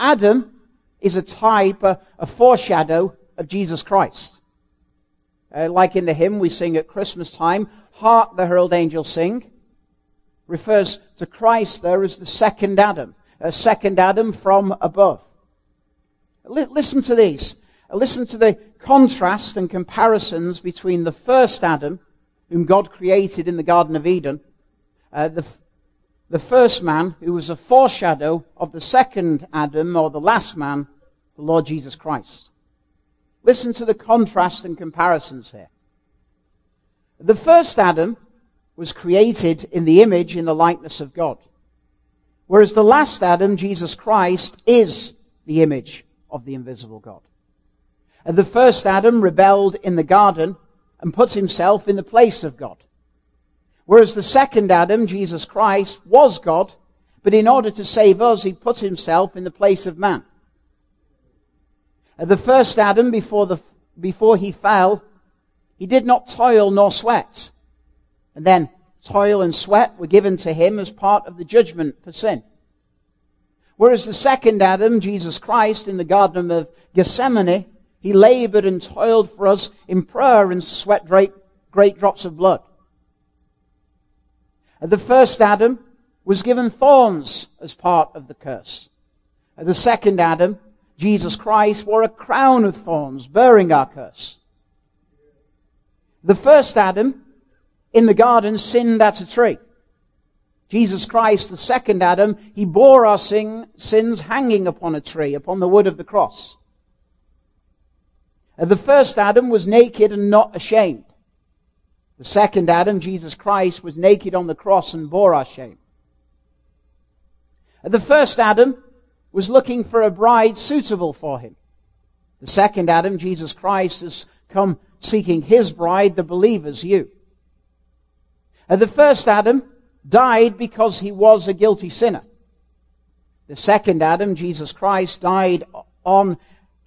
Adam is a type, a foreshadow of Jesus Christ. Like in the hymn we sing at Christmas time, "Hark the herald angels sing," refers to Christ there as the second Adam, a second Adam from above. Listen to these. Listen to the contrast and comparisons between the first Adam, whom God created in the Garden of Eden, the first man who was a foreshadow of the second Adam, or the last man, the Lord Jesus Christ. Listen to the contrast and comparisons here. The first Adam was created in the image, in the likeness of God, whereas the last Adam, Jesus Christ, is the image of the invisible God. And the first Adam rebelled in the garden and put himself in the place of God, whereas the second Adam, Jesus Christ, was God, but in order to save us, he put himself in the place of man. The first Adam, before he fell, he did not toil nor sweat. And then toil and sweat were given to him as part of the judgment for sin. Whereas the second Adam, Jesus Christ, in the Garden of Gethsemane, he labored and toiled for us in prayer and sweat great drops of blood. The first Adam was given thorns as part of the curse. The second Adam, Jesus Christ, wore a crown of thorns, bearing our curse. The first Adam in the garden sinned at a tree. Jesus Christ, the second Adam, he bore our sins hanging upon a tree, upon the wood of the cross. The first Adam was naked and not ashamed. The second Adam, Jesus Christ, was naked on the cross and bore our shame. The first Adam was looking for a bride suitable for him. The second Adam, Jesus Christ, has come seeking his bride, the believers, you. The first Adam died because he was a guilty sinner. The second Adam, Jesus Christ, died on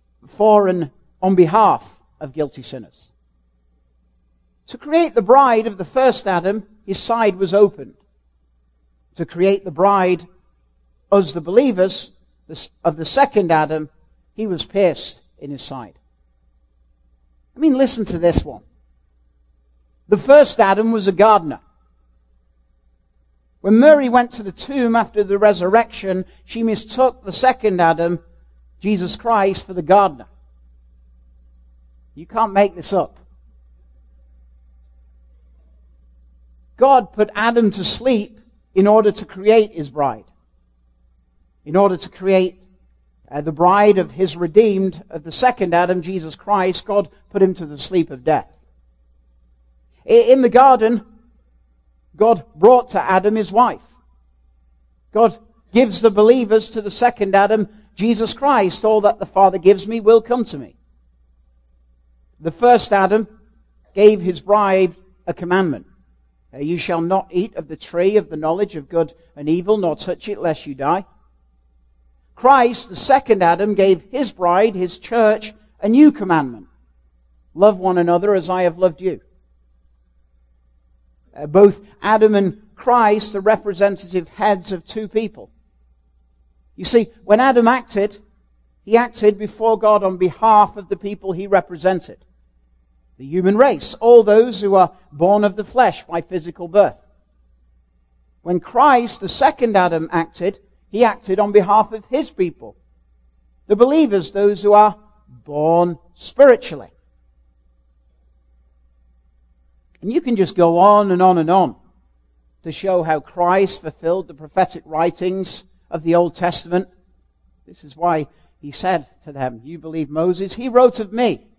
behalf of guilty sinners. To create the bride of the first Adam, his side was opened. To create the bride, us the believers, of the second Adam, he was pierced in his side. I mean, listen to this one. The first Adam was a gardener. When Mary went to the tomb after the resurrection, she mistook the second Adam, Jesus Christ, for the gardener. You can't make this up. God put Adam to sleep in order to create his bride. In order to create the bride of his redeemed, of the second Adam, Jesus Christ, God put him to the sleep of death. In the garden, God brought to Adam his wife. God gives the believers to the second Adam, Jesus Christ. All that the Father gives me will come to me. The first Adam gave his bride a commandment. You shall not eat of the tree of the knowledge of good and evil, nor touch it lest you die. Christ, the second Adam, gave his bride, his church, a new commandment. Love one another as I have loved you. Both Adam and Christ are representative heads of two people. You see, when Adam acted, he acted before God on behalf of the people he represented. The human race, all those who are born of the flesh by physical birth. When Christ, the second Adam, acted, he acted on behalf of his people. The believers, those who are born spiritually. And you can just go on and on and on to show how Christ fulfilled the prophetic writings of the Old Testament. This is why he said to them, you believe Moses? He wrote of me.